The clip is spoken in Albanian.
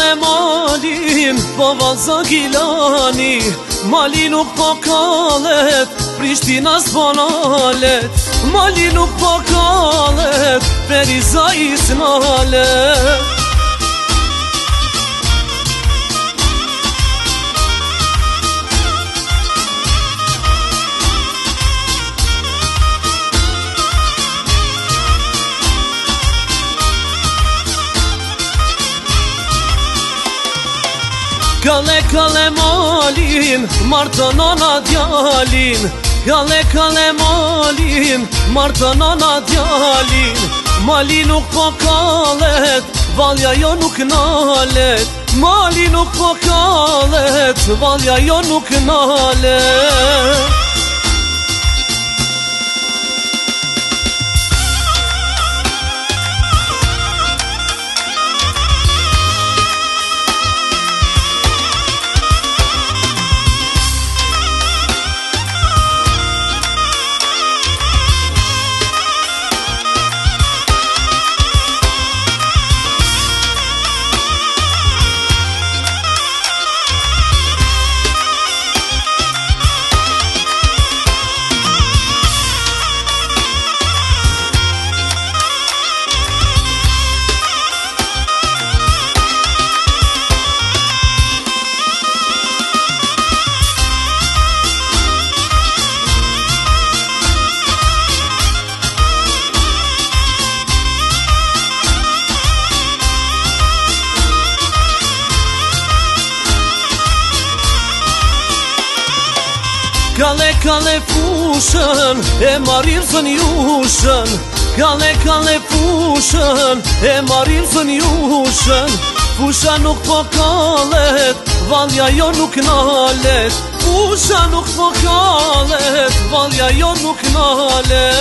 kale malin, po valza gilani. Mali nuk po kalet, Prishtina s'bonalet. Mali nuk po kalet, Periza isnalet. Kale kale malin, martë nana djalin. Kale kale malin, martë nana djalin. Mali nuk po kalet, valja jo nuk nalet. Mali nuk po kalet, valja jo nuk nalet. Kale kale fushën, e marim sën jushën. Kale kale fushën, e marim sën jushën. Fusha nuk po kalet, valja jo nuk nalet. Fusha nuk po kalet, valja jo nuk nalet.